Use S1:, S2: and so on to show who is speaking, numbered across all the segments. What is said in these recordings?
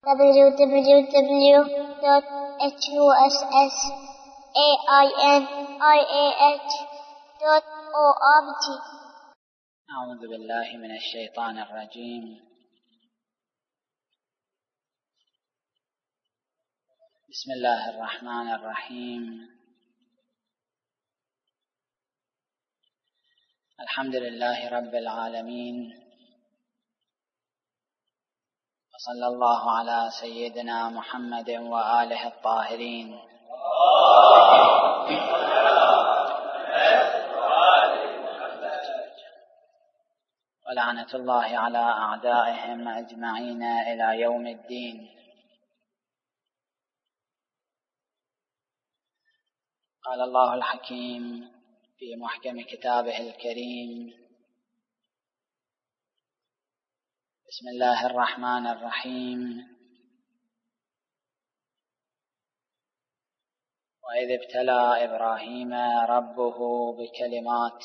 S1: www.husainiah.org.
S2: أعوذ بالله من الشيطان الرجيم. بسم الله الرحمن الرحيم. الحمد لله رب العالمين، وصلى الله على سيدنا محمد وآله الطاهرين. ولعنة الله على أعدائهم أجمعين إلى يوم الدين. قال الله الحكيم في محكم كتابه الكريم: بسم الله الرحمن الرحيم. وإذ ابتلى إبراهيم ربه بكلمات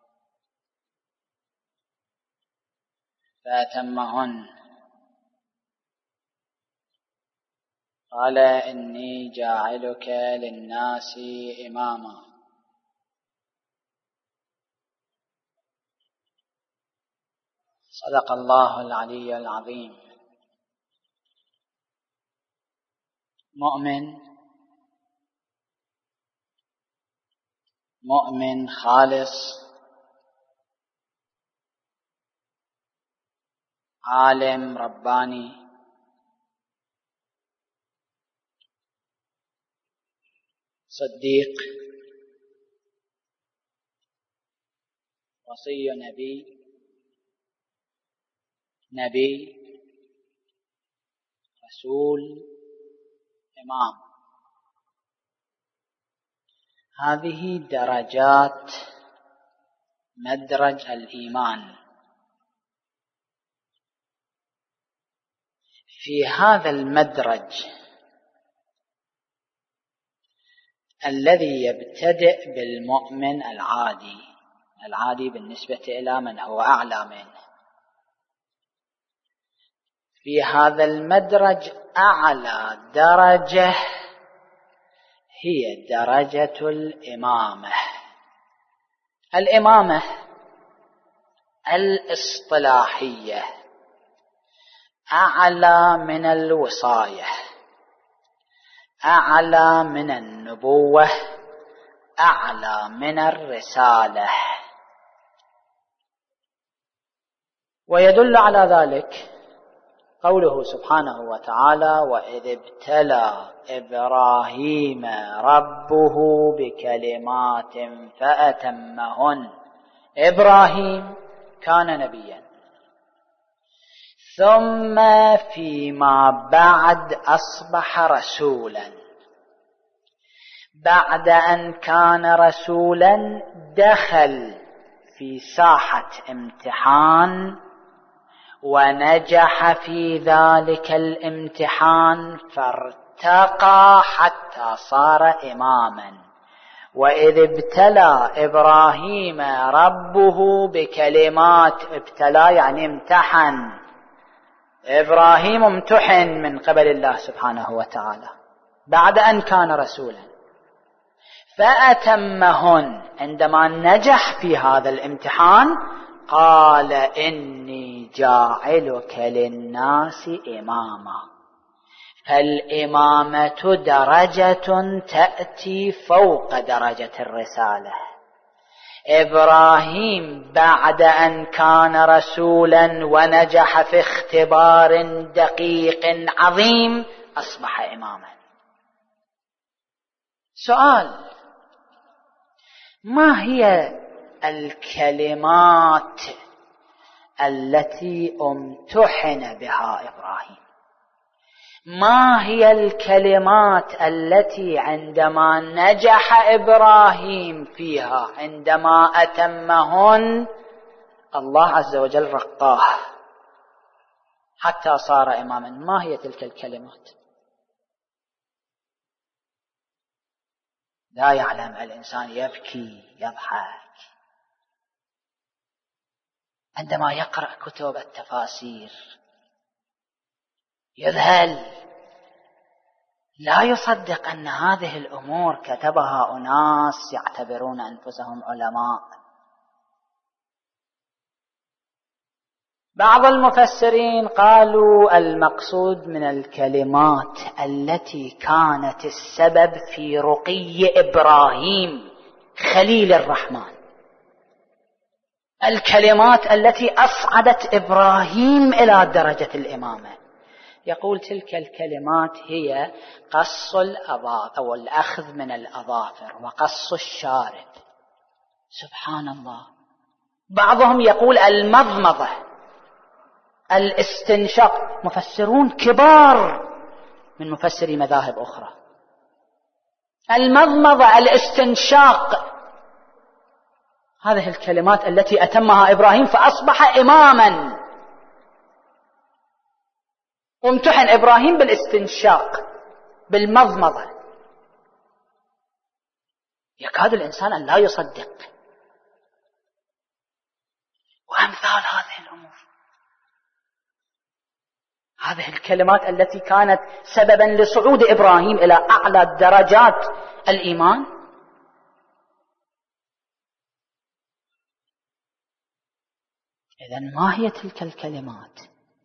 S2: فأتمهن قال إني جاعلك للناس إماما. صدق الله العلي العظيم. مؤمن خالص، عالم رباني، صديق، وصي نبي، رسول، إمام. هذه درجات مدرج الإيمان. في هذا المدرج الذي يبتدئ بالمؤمن العادي بالنسبة إلى من هو أعلى منه، في هذا المدرج أعلى درجة هي درجة الإمامة الاصطلاحية، أعلى من الوصاية، أعلى من النبوة، أعلى من الرسالة. ويدل على ذلك قوله سبحانه وتعالى: وإذ ابتلى إبراهيم ربه بكلمات فأتمهن. إبراهيم كان نبيا، ثم فيما بعد أصبح رسولا. بعد أن كان رسولا دخل في ساحة امتحان ونجح في ذلك الامتحان فارتقى حتى صار إماما. وإذ ابتلى إبراهيم ربه بكلمات، ابتلى يعني امتحن. إبراهيم امتحن من قبل الله سبحانه وتعالى بعد أن كان رسولا، فأتمهن. عندما نجح في هذا الامتحان قال إني جاعلك للناس إماما. فالإمامة درجة تأتي فوق درجة الرسالة. إبراهيم بعد أن كان رسولا ونجح في اختبار دقيق عظيم أصبح إماما. سؤال: ما هي الكلمات التي امتحن بها إبراهيم؟ ما هي الكلمات التي عندما نجح إبراهيم فيها، عندما أتمهن، الله عز وجل رقاه حتى صار إماما؟ ما هي تلك الكلمات؟ لا يعلم. الإنسان يبكي يضحك عندما يقرأ كتب التفاسير، يذهل لا يصدق أن هذه الأمور كتبها أناس يعتبرون أنفسهم علماء. بعض المفسرين قالوا المقصود من الكلمات التي كانت السبب في رقي إبراهيم خليل الرحمن، الكلمات التي أصعدت إبراهيم إلى درجة الإمامة. يقول تلك الكلمات هي قص الأظافر أو الأخذ من الأظافر وقص الشارب. سبحان الله. بعضهم يقول المضمضة، الاستنشاق، مفسرون كبار من مفسري مذاهب أخرى. المضمضة، الاستنشاق، هذه الكلمات التي أتمها إبراهيم فأصبح إماما. وامتحن إبراهيم بالاستنشاق، بالمضمضة. يكاد الإنسان أن لا يصدق. وأمثال هذه الأمور، هذه الكلمات التي كانت سببا لصعود إبراهيم إلى أعلى درجات الإيمان. إذن ما هي تلك الكلمات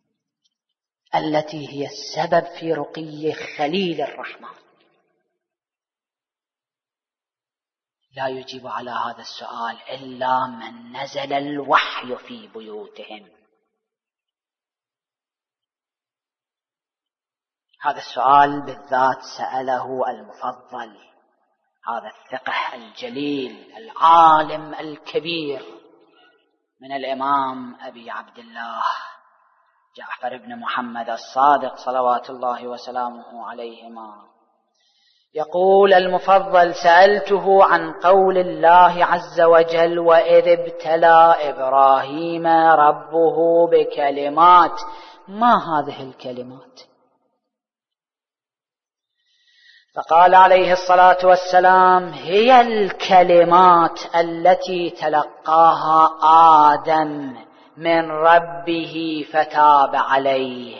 S2: التي هي السبب في رقي خليل الرحمن؟ لا يجيب على هذا السؤال إلا من نزل الوحي في بيوتهم. هذا السؤال بالذات سأله المفضل، هذا الثقة الجليل العالم الكبير، من الإمام أبي عبد الله جعفر بن محمد الصادق صلوات الله وسلامه عليهما. يقول المفضل: سألته عن قول الله عز وجل: وإذ ابتلى إبراهيم ربه بكلمات. ما هذه الكلمات؟ فقال عليه الصلاة والسلام: هي الكلمات التي تلقاها آدم من ربه فتاب عليه.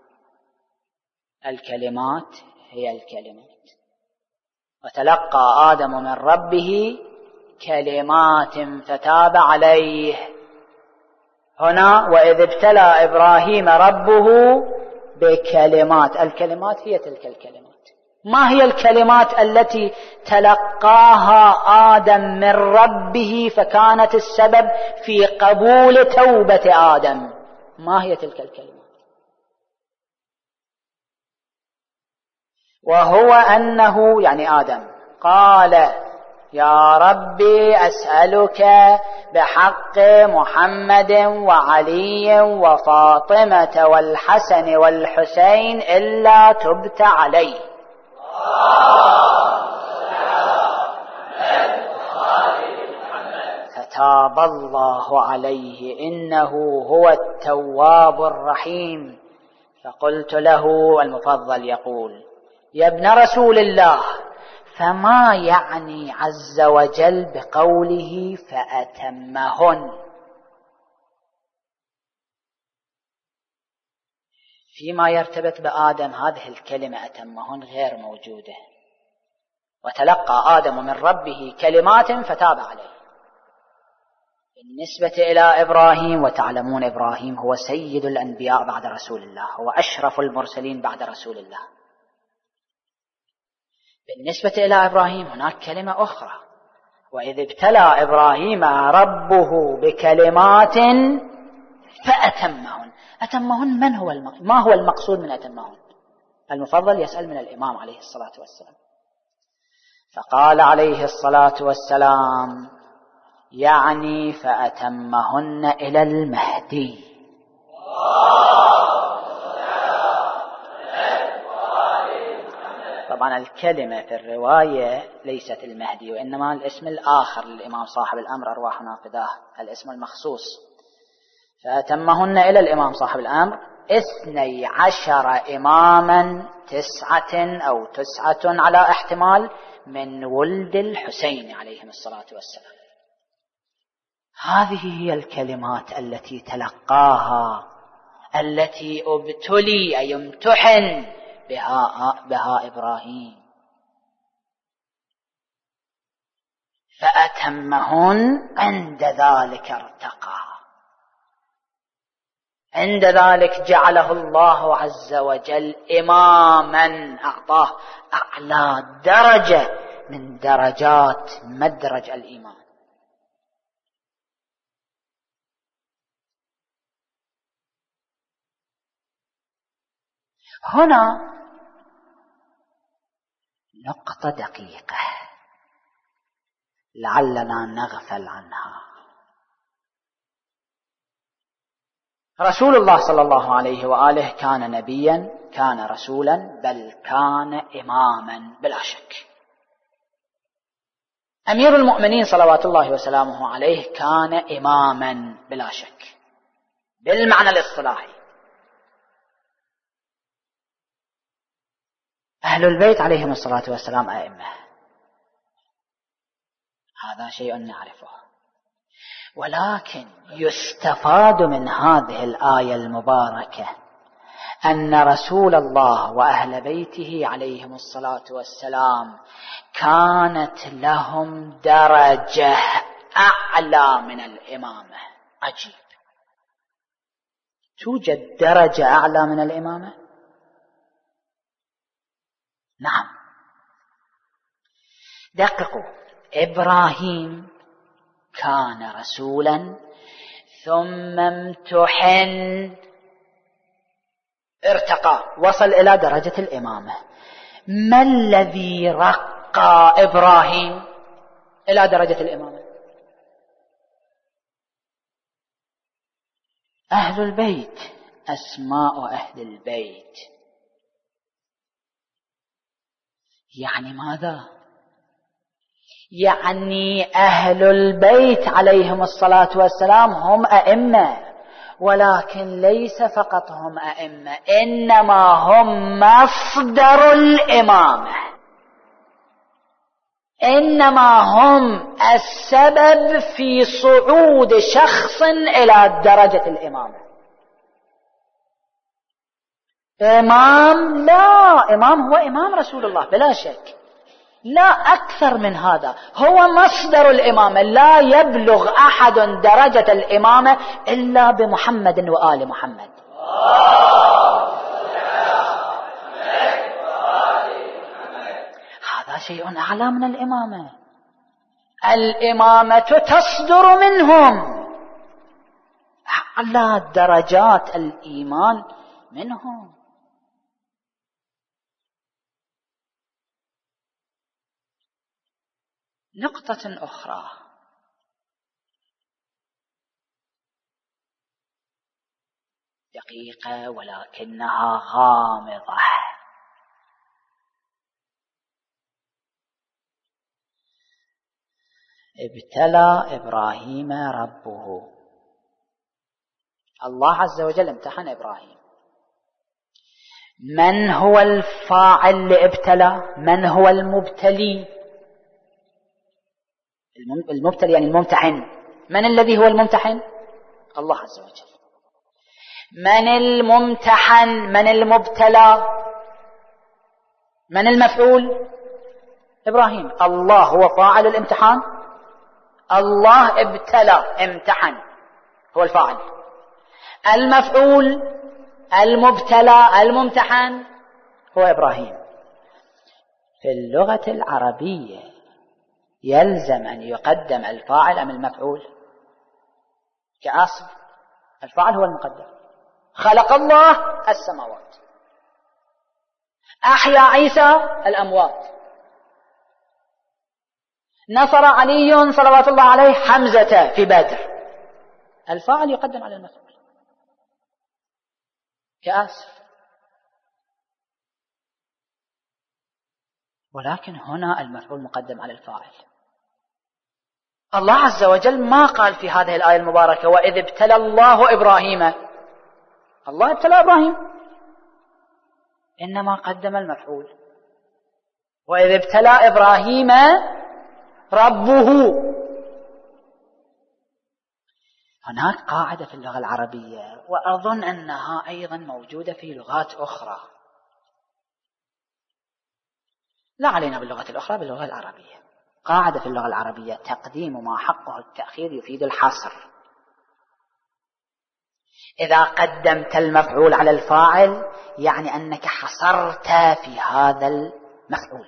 S2: الكلمات هي الكلمات. وتلقى آدم من ربه كلمات فتاب عليه. هنا وإذ ابتلى إبراهيم ربه بكلمات، الكلمات هي تلك الكلمات. ما هي الكلمات التي تلقاها آدم من ربه فكانت السبب في قبول توبة آدم؟ ما هي تلك الكلمات؟ وهو أنه يعني آدم قال: يا ربي أسألك بحق محمد وعلي وفاطمة والحسن والحسين إلا تبت علي. فتاب الله عليه إنه هو التواب الرحيم. فقلت له، المفضل يقول: يا ابن رسول الله، فما يعني عز وجل بقوله فأتمهن؟ فيما يرتبط بآدم هذه الكلمة أتمهن غير موجودة. وتلقى آدم من ربه كلمات فتاب عليه. بالنسبة إلى إبراهيم، وتعلمون إبراهيم هو سيد الأنبياء بعد رسول الله، هو أشرف المرسلين بعد رسول الله. بالنسبة إلى إبراهيم هناك كلمة أخرى: وإذ ابتلى إبراهيم ربه بكلمات فأتمهن. أتمهن من هو ما هو المقصود من أتمهن؟ المفضل يسأل من الإمام عليه الصلاة والسلام. فقال عليه الصلاة والسلام: يعني فأتمهن إلى المهدي. طبعا الكلمة في الرواية ليست المهدي، وإنما الاسم الآخر للإمام صاحب الأمر أرواحنا فداه، الاسم المخصوص. فأتمهن إلى الإمام صاحب الأمر 12 إماما، 9 أو 9 على احتمال، من ولد الحسين عليهم الصلاة والسلام. هذه هي الكلمات التي تلقاها، التي ابتلي أي امتحن بها إبراهيم فأتمهن عند ذلك ارتقى. عند ذلك جعله الله عز وجل إماما، أعطاه أعلى درجة من درجات مدرج الإيمان. هنا نقطة دقيقة لعلنا نغفل عنها. رسول الله صلى الله عليه وآله كان نبيا، كان رسولا، بل كان إماما بلا شك. أمير المؤمنين صلوات الله وسلامه عليه كان إماما بلا شك بالمعنى الاصطلاحي. أهل البيت عليهم الصلاة والسلام أئمة، هذا شيء نعرفه، ولكن يستفاد من هذه الآية المباركة أن رسول الله وأهل بيته عليهم الصلاة والسلام كانت لهم درجة أعلى من الإمامة. عجيب، توجد درجة أعلى من الإمامة؟ نعم. دققوا، إبراهيم كان رسولا ثم امتحن، ارتقى، وصل إلى درجة الإمامة. ما الذي رقى إبراهيم إلى درجة الإمامة؟ أهل البيت، أسماء أهل البيت. يعني ماذا؟ يعني أهل البيت عليهم الصلاة والسلام هم أئمة، ولكن ليس فقط هم أئمة، إنما هم مصدر الإمامة، إنما هم السبب في صعود شخص إلى درجة الإمامة. إمام؟ لا، إمام هو إمام رسول الله بلا شك، لا أكثر من هذا، هو مصدر الإمامة. لا يبلغ أحد درجة الإمامة إلا بمحمد وآل محمد. هذا شيء أعلى من الإمامة. الإمامة تصدر منهم، أعلى درجات الإيمان منهم. نقطة أخرى، دقيقة ولكنها غامضة. ابتلى إبراهيم ربه، الله عز وجل امتحن إبراهيم. من هو الفاعل لابتلى؟ من هو المبتلي؟ المبتلي يعني الممتحن. من الذي هو الممتحن؟ الله عز وجل. من الممتحن؟ من المبتلى؟ من المفعول؟ إبراهيم. الله هو فاعل الامتحان، الله ابتلى امتحن، هو الفاعل. المفعول المبتلى الممتحن هو إبراهيم. في اللغة العربية يلزم أن يقدم الفاعل أم المفعول؟ كأصل الفاعل هو المقدم. خلق الله السماوات، أحيا عيسى الأموات، نصر علي صلوات الله عليه حمزة في بدر. الفاعل يقدم على المفعول كأصل، ولكن هنا المفعول مقدم على الفاعل. الله عز وجل ما قال في هذه الآية المباركة وإذ ابتلى الله إبراهيم، الله ابتلى إبراهيم، إنما قدم المفعول. وإذ ابتلى إبراهيم ربه. هناك قاعدة في اللغة العربية، وأظن أنها أيضا موجودة في لغات أخرى، لا علينا باللغة الأخرى، باللغة العربية. قاعدة في اللغة العربية: تقديم ما حقه التأخير يفيد الحصر. إذا قدمت المفعول على الفاعل يعني أنك حصرت في هذا المفعول.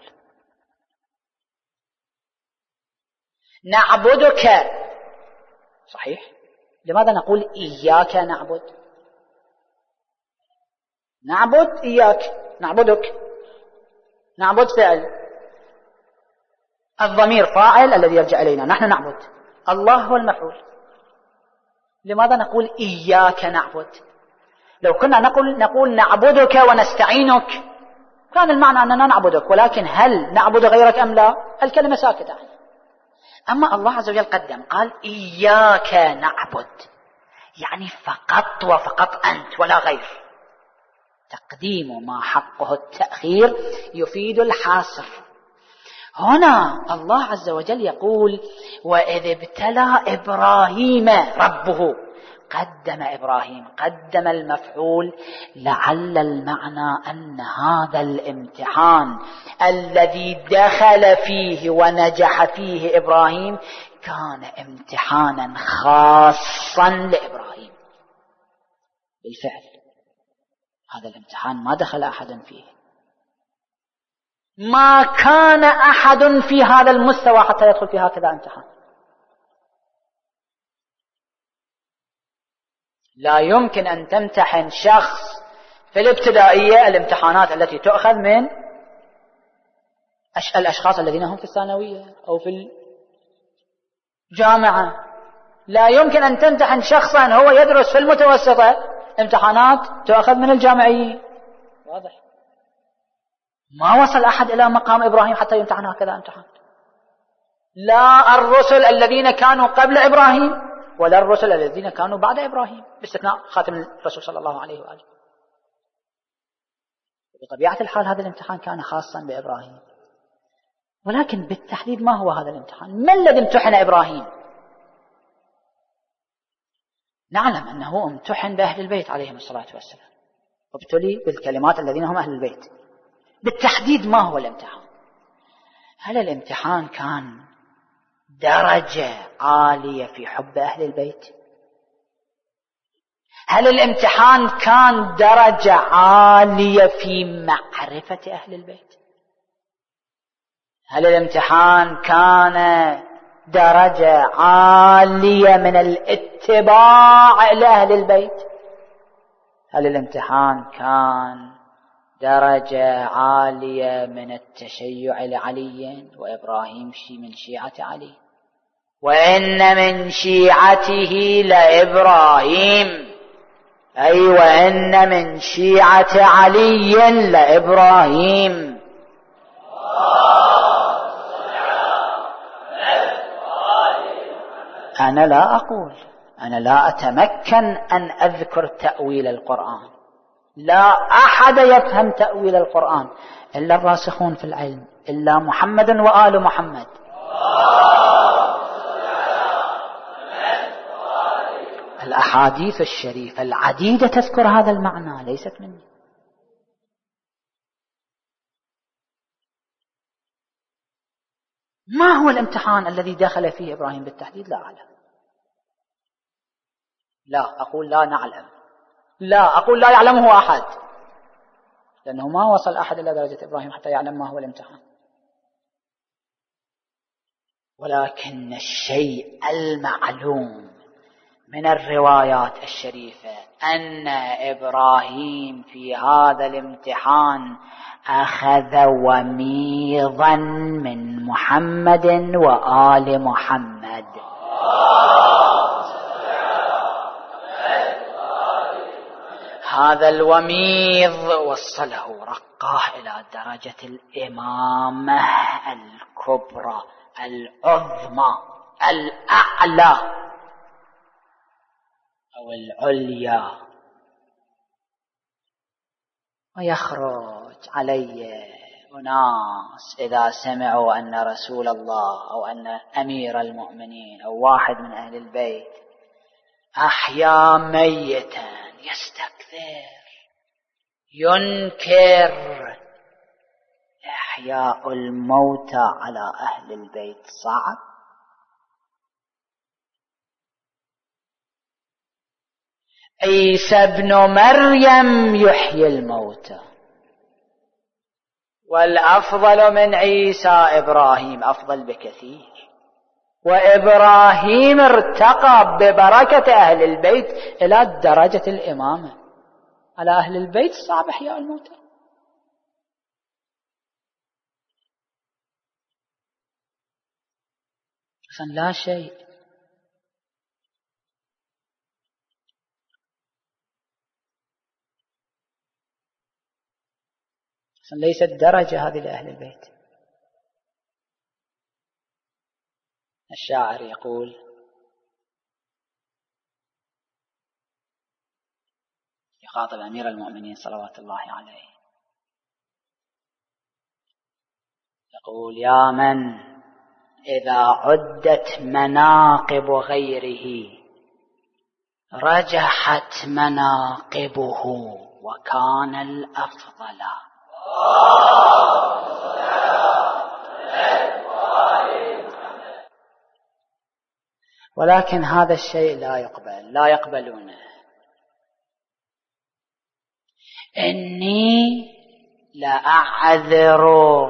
S2: نعبدك، صحيح، لماذا نقول إياك نعبد؟ نعبد إياك، نعبدك، نعبد فعل، الضمير فاعل الذي يرجع إلينا، نحن نعبد، الله هو المفعول. لماذا نقول إياك نعبد؟ لو كنا نقول نعبدك ونستعينك كان المعنى أننا نعبدك، ولكن هل نعبد غيرك أم لا؟ الكلمة ساكتة. أما الله عز وجل قدم قال إياك نعبد، يعني فقط وفقط أنت ولا غير. تقديم ما حقه التأخير يفيد الحصر. هنا الله عز وجل يقول وإذ ابتلى إبراهيم ربه، قدم إبراهيم، قدم المفعول، لعل المعنى أن هذا الامتحان الذي دخل فيه ونجح فيه إبراهيم كان امتحانا خاصا لإبراهيم. بالفعل هذا الامتحان ما دخل أحد فيه، ما كان أحد في هذا المستوى حتى يدخل في هكذا امتحان. لا يمكن أن تمتحن شخص في الابتدائية الامتحانات التي تؤخذ من الأشخاص الذين هم في الثانوية أو في الجامعة. لا يمكن أن تمتحن شخصا هو يدرس في المتوسطة امتحانات تؤخذ من الجامعيين. واضح؟ ما وصل أحد إلى مقام إبراهيم حتى يمتحن هكذا امتحان، لا الرسل الذين كانوا قبل إبراهيم ولا الرسل الذين كانوا بعد إبراهيم، باستثناء خاتم الرسول صلى الله عليه وآله. بطبيعة الحال هذا الامتحان كان خاصا بإبراهيم، ولكن بالتحديد ما هو هذا الامتحان؟ ما الذي امتحن إبراهيم؟ نعلم أنه امتحن بأهل البيت عليهم الصلاة والسلام، وابتلي بالكلمات الذين هم أهل البيت. بالتحديد ما هو الامتحان؟ هل الامتحان كان درجة عالية في حب أهل البيت؟ هل الامتحان كان درجة عالية في معرفة أهل البيت؟ هل الامتحان كان درجة عالية من الاتباع لأهل البيت؟ هل الامتحان كان درجة عالية من التشيع لعلي وإبراهيم من شيعة علي؟ وإن من شيعته لإبراهيم، أي وإن من شيعة علي لإبراهيم. أنا لا أتمكن أن أذكر تأويل القرآن، لا أحد يفهم تأويل القرآن إلا الراسخون في العلم، إلا محمد وآل محمد. الأحاديث الشريفة العديدة تذكر هذا المعنى، ليست مني. ما هو الامتحان الذي دخل فيه إبراهيم بالتحديد؟ لا أعلم، لا أقول لا نعلم، لا أقول لا يعلمه أحد، لأنه ما وصل أحد إلى درجة إبراهيم حتى يعلم ما هو الامتحان. ولكن الشيء المعلوم من الروايات الشريفة أن إبراهيم في هذا الامتحان أخذ وميضا من محمد وآل محمد. هذا الوميض وصله، رقاه إلى درجة الإمامة الكبرى العظمى الأعلى أو العليا. ويخرج علي أناس إذا سمعوا أن رسول الله أو أن أمير المؤمنين أو واحد من أهل البيت أحيا ميتا يستكثر ينكر إحياء الموتى على أهل البيت صعب. عيسى ابن مريم يحيي الموتى، والأفضل من عيسى إبراهيم، أفضل بكثير. وإبراهيم ارتقى ببركة أهل البيت إلى درجة الإمامة على أهل البيت. صعب إحياء الموتى. أصلا لا شيء. أصلا ليست درجة هذه لأهل البيت. الشاعر يقول: يخاطب أمير المؤمنين صلوات الله عليه، يقول: يا من إذا عدت مناقب غيره رجحت مناقبه وكان الأفضل. ولكن هذا الشيء لا يقبل، لا يقبلونه. إني لأعذر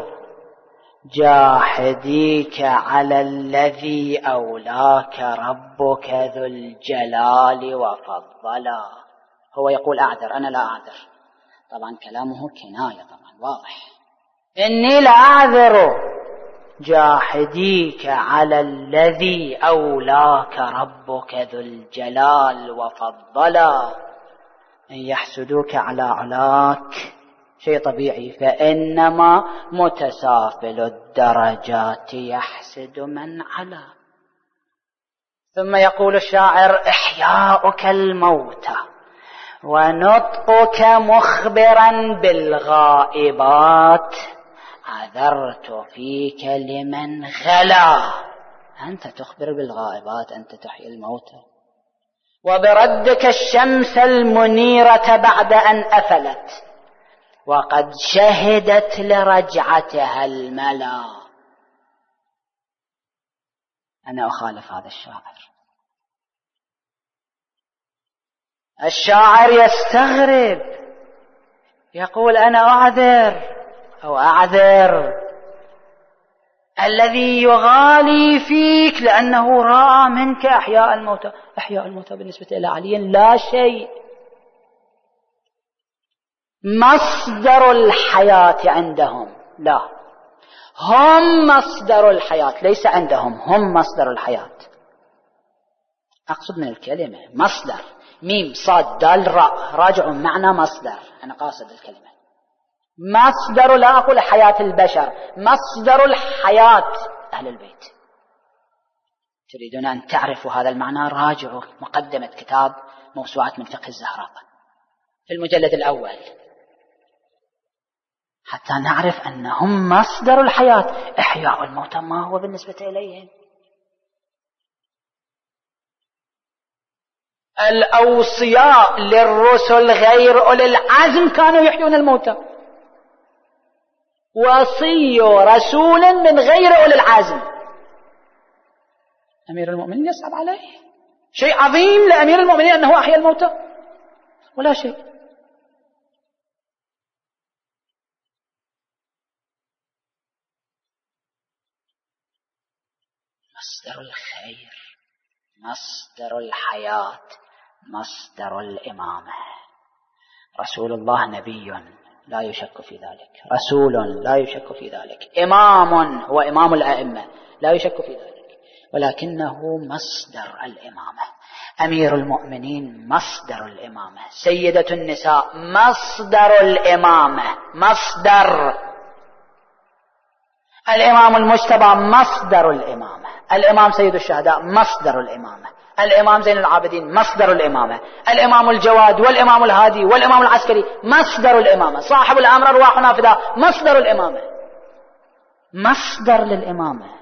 S2: جاحديك على الذي أولاك ربك ذو الجلال وفضلا. هو يقول أعذر، أنا لا أعذر. طبعا كلامه كناية، طبعا واضح. إني لأعذر جاحديك على الذي أولاك ربك ذو الجلال وفضلا. إن يحسدوك على علاك شيء طبيعي، فإنما متسافل الدرجات يحسد من علا. ثم يقول الشاعر: إحياؤك الموتى ونطقك مخبرا بالغائبات عذرت فيك لمن غلا. أنت تخبر بالغائبات، أنت تحيي الموتى. وبردك الشمس المنيرة بعد أن أفلت وقد شهدت لرجعتها الملا. أنا أخالف هذا الشاعر. الشاعر يستغرب، يقول: أنا أعذر الذي يغالي فيك لأنه رأى منك إحياء الموتى. إحياء الموتى بالنسبة إلى علي لا شيء. مصدر الحياة عندهم، لا، هم مصدر الحياة، ليس عندهم، هم مصدر الحياة. أقصد من الكلمة مصدر، ميم صاد دال راء، راجعوا معنى مصدر، أنا قاصد الكلمة مصدر، لا أقول حياة البشر، مصدر الحياة أهل البيت. تريدون أن تعرفوا هذا المعنى؟ راجعوا مقدمة كتاب موسوعة من فقه الزهراء في المجلد الأول حتى نعرف أنهم مصدر الحياة. إحياء الموتى ما هو بالنسبة إليهم؟ الأوصياء للرسل غير أولي العزم كانوا يحيون الموتى. وصي رسول من غير أولي العزم أمير المؤمنين يصعب عليه. شيء عظيم لأمير المؤمنين أنه أحيا الموتى ولا شيء. مصدر الخير، مصدر الحياة، مصدر الإمامة. رسول الله نبي لا يشك في ذلك، رسول لا يشك في ذلك، إمام هو إمام الأئمة لا يشك في ذلك، ولكنه مصدر الإمامة. أمير المؤمنين مصدر الإمامة، سيدة النساء مصدر الإمامة، مصدر. الإمام المجتبى مصدر الإمامة، الإمام سيد الشهداء مصدر الإمامة، الإمام زين العابدين مصدر الإمامة، الإمام الجواد والإمام الهادي والإمام العسكري مصدر الإمامة، صاحب الأمر أرواح نافذة مصدر الإمامة، مصدر للإمامة.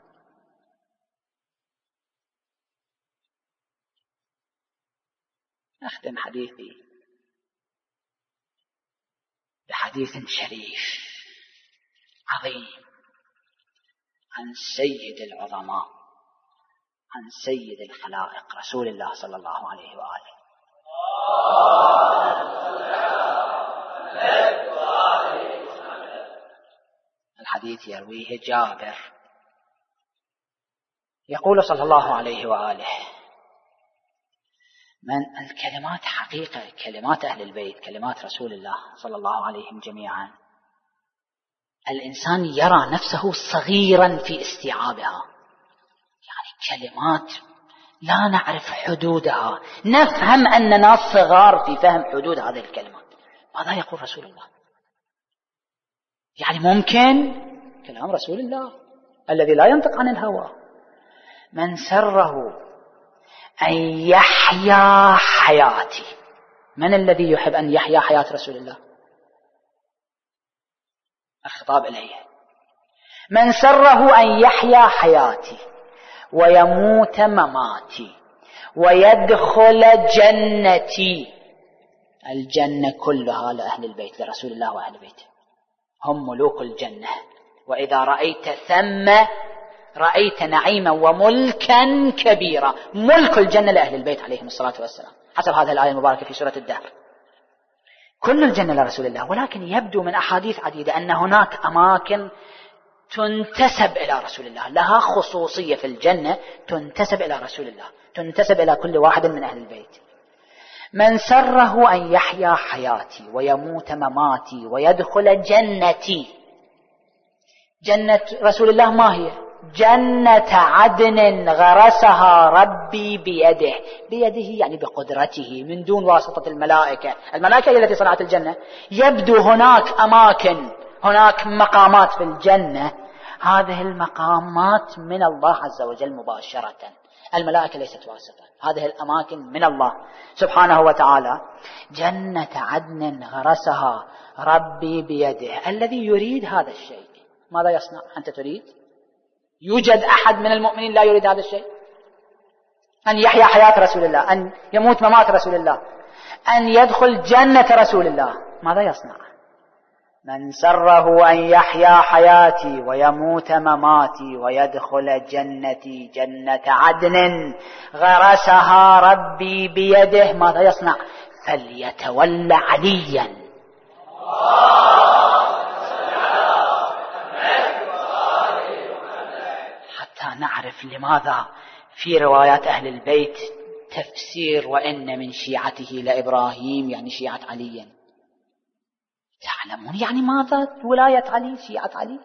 S2: أختم حديثي بحديث شريف عظيم عن سيد العظماء، عن سيد الخلائق رسول الله صلى الله عليه وآله. الحديث يرويه جابر يقول صلى الله عليه وآله: من الكلمات حقيقة، كلمات أهل البيت، كلمات رسول الله صلى الله عليهم جميعا، الإنسان يرى نفسه صغيرا في استيعابها، يعني كلمات لا نعرف حدودها، نفهم أننا صغار في فهم حدود هذه الكلمات. ماذا يقول رسول الله؟ يعني ممكن كلام رسول الله الذي لا ينطق عن الهوى. من سره أن يحيا حياتي، من الذي يحب أن يحيا حياة رسول الله؟ الخطاب إليه. من سره أن يحيا حياتي ويموت مماتي ويدخل جنتي، الجنة كلها لأهل البيت، لرسول الله وأهل بيته، هم ملوك الجنة. وإذا رأيت ثم رأيت نعيما وملكا كبيرا، ملك الجنة لأهل البيت عليهم الصلاة والسلام حسب هذه الآية المباركة في سورة الدهر. كل الجنة لرسول الله، ولكن يبدو من أحاديث عديدة أن هناك أماكن تنتسب إلى رسول الله، لها خصوصية في الجنة تنتسب إلى رسول الله، تنتسب إلى كل واحد من أهل البيت. من سره أن يحيا حياتي ويموت مماتي ويدخل جنتي. جنة رسول الله ما هي؟ جنة عدن غرسها ربي بيده، بيده يعني بقدرته من دون واسطة الملائكة. الملائكة هي التي صنعت الجنة. يبدو هناك أماكن، هناك مقامات في الجنة، هذه المقامات من الله عز وجل مباشرة، الملائكة ليست واسطة، هذه الأماكن من الله سبحانه وتعالى. جنة عدن غرسها ربي بيده. الذي يريد هذا الشيء ماذا يصنع؟ أنت تريد؟ يوجد أحد من المؤمنين لا يريد هذا الشيء؟ أن يحيا حياة رسول الله، أن يموت ممات رسول الله، أن يدخل جنة رسول الله، ماذا يصنع؟ من سره أن يحيا حياتي ويموت مماتي ويدخل جنتي جنة عدن غرسها ربي بيده، ماذا يصنع؟ فليتولى عليا. حتى نعرف لماذا في روايات أهل البيت تفسير وإن من شيعته لإبراهيم، يعني شيعة علي. تعلمون يعني ماذا ولاية علي، شيعة علي؟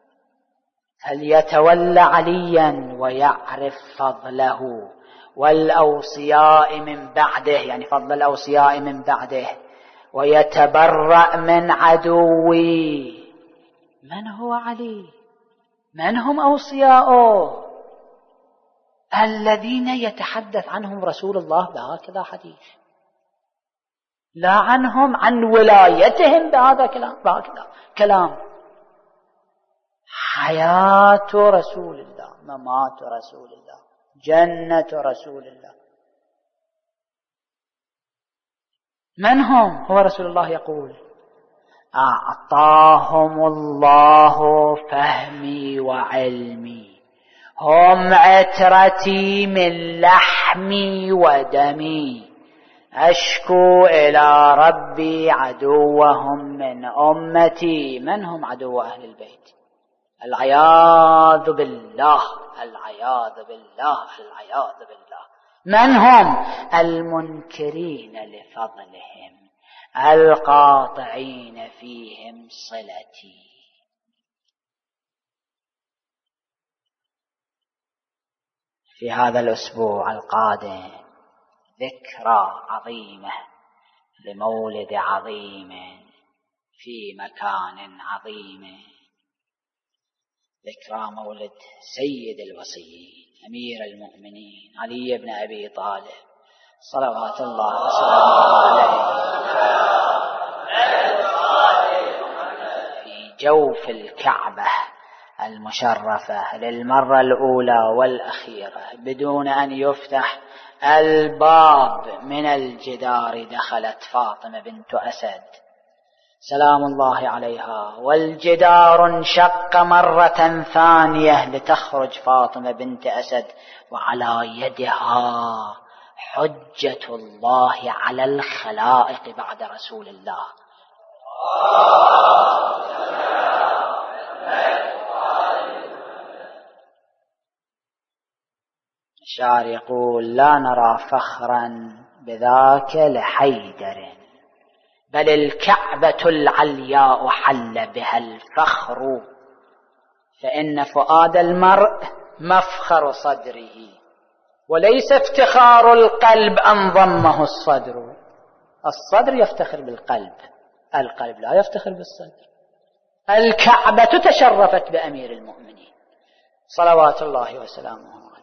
S2: فليتولى عليا ويعرف فضله والأوصياء من بعده، يعني فضل الأوصياء من بعده، ويتبرأ من عدوي. من هو علي؟ من هم أوصياؤه الذين يتحدث عنهم رسول الله بهكذا حديث؟ لا عنهم، عن ولايتهم بهذا كلام. حياة رسول الله، ممات رسول الله، جنة رسول الله. من هم؟ هو رسول الله يقول: أعطاهم الله فهمي وعلمي، هم عترتي من لحمي ودمي، أشكو إلى ربي عدوهم من أمتي. من هم عدو أهل البيت؟ العياذ بالله، العياذ بالله، العياذ بالله. من هم؟ المنكرين لفضلهم، القاطعين فيهم صلتي. في هذا الأسبوع القادم ذكرى عظيمة لمولد عظيم في مكان عظيم، ذكرى مولد سيد الوصيين أمير المؤمنين علي بن أبي طالب صلوات الله وسلامه عليه، في جوف الكعبة المشرفة للمرة الأولى والأخيرة بدون أن يفتح الباب من الجدار. دخلت فاطمة بنت أسد سلام الله عليها. والجدار انشق مرة ثانية لتخرج فاطمة بنت أسد وعلى يدها حجة الله على الخلائق بعد رسول الله. الشاعر يقول: لا نرى فخرا بذاك لحيدر، بل الكعبة العلياء حل بها الفخر، فإن فؤاد المرء مفخر صدره، وليس افتخار القلب أن ضمه الصدر. الصدر يفتخر بالقلب، القلب لا يفتخر بالصدر. الكعبة تشرفت بأمير المؤمنين صلوات الله وسلامه عليه.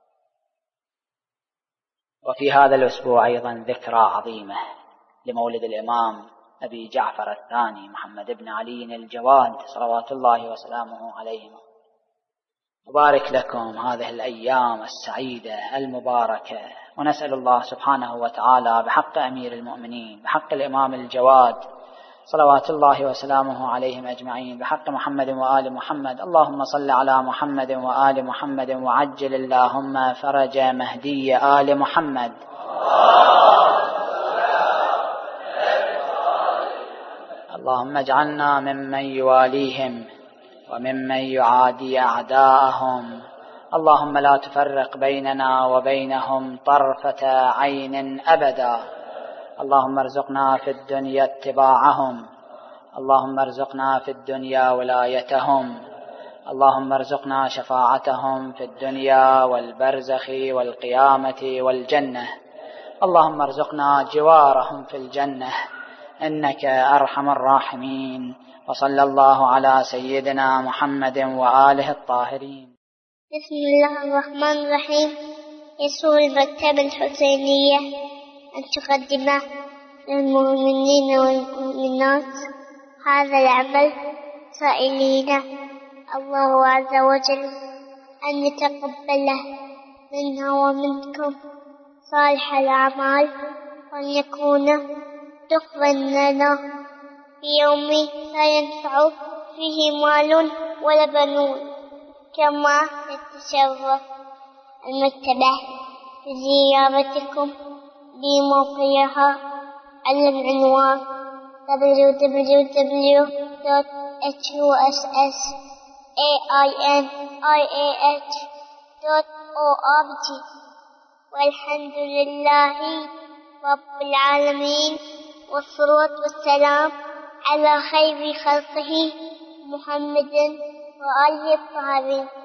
S2: وفي هذا الأسبوع أيضا ذكرى عظيمة لمولد الإمام أبي جعفر الثاني محمد بن علي الجواد صلوات الله وسلامه عليه. مبارك لكم هذه الأيام السعيدة المباركة، ونسأل الله سبحانه وتعالى بحق أمير المؤمنين، بحق الإمام الجواد صلوات الله وسلامه عليهم أجمعين، بحق محمد وآل محمد، اللهم صل على محمد وآل محمد، وعجل اللهم فرج مهدي آل محمد. اللهم اجعلنا ممن يواليهم وممن يعادي أعداءهم. اللهم لا تفرق بيننا وبينهم طرفة عين أبدا. اللهم ارزقنا في الدنيا اتباعهم، اللهم ارزقنا في الدنيا ولايتهم، اللهم ارزقنا شفاعتهم في الدنيا والبرزخ والقيامة والجنة، اللهم ارزقنا جوارهم في الجنة إنك أرحم الراحمين. وصلى الله على سيدنا محمد وآله الطاهرين.
S1: بسم الله الرحمن الرحيم. يسر المكتبة الحسينية أن تقدم للمؤمنين والمؤمنات هذا العمل، سائلين الله عز وجل أن يتقبله منا ومنكم صالح الأعمال، وأن يكون دخلا لنا في يوم لا ينفع فيه مال ولا بنون. كما يتشرف المكتبة بزيارتكم بموقعها على العنوان www.husainiah.org. والحمد لله رب العالمين، والصلاة والسلام على خير خلقه محمد وآله الطاهرين.